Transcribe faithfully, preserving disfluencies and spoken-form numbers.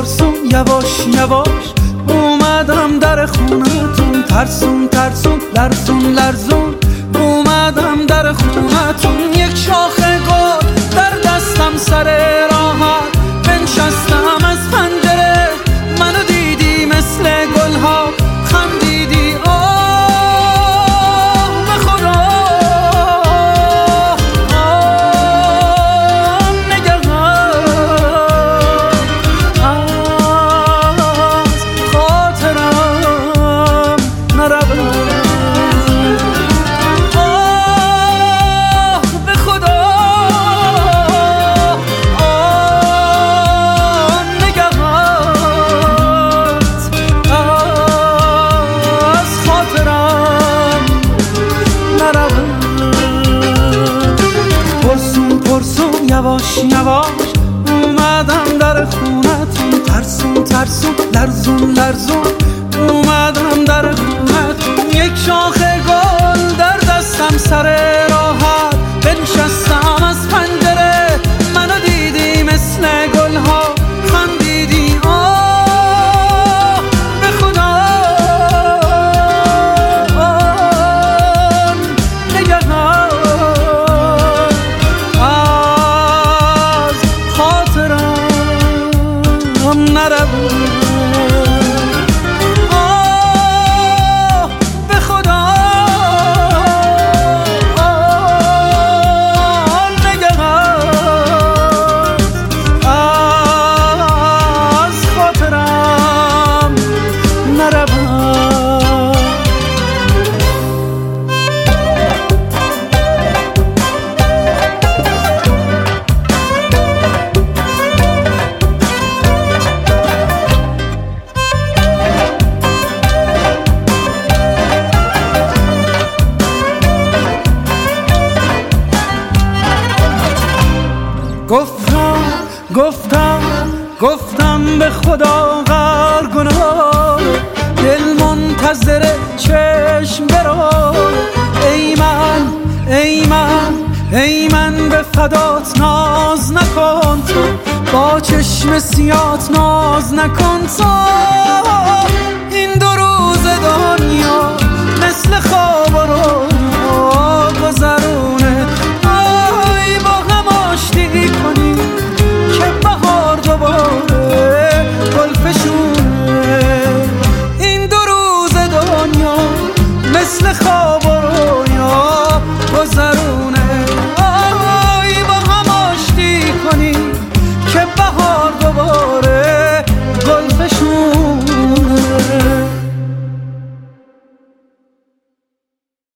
پرسون یواش یواش اومدم در خونتون، ترسون ترسون لرزون لرزون اومدم در خونتون. یک شاخه گل در دستم سر راحت بنشستم از پنجره، منو دیدی مثل گلها خندیدی. آه به خدا آه نگهان از خاطرم نرود. آه به خدا آه نگهانت از خاطرم نرود. پرسون پرسون یواش یواش اومدم در خونتون، ترسون ترسون لرزون لرزون اومدم در خونتون. یک شاخه گل در دستم سر راحت بنشستم از پنجره، منو دیدی مثل گلها خندیدی. آه به خدا آه نگهان از خاطرم نرود. آه به خدا آه نگهان از خاطرم نرود. گفتم گفتم گفتم به خدا غر گناه، دل منتظر چشم برو. ای من ای من ای من به فدات ناز نکن تو، با چشم سیات ناز نکن تو. این دو روز دنیا مثل خواب